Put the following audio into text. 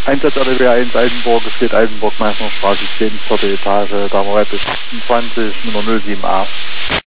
Einsatz LWA 1 Altenburg, es steht Altenburg, Meißnerstraße 10, 4. Etage, Damerei bis 28, Nummer 07a.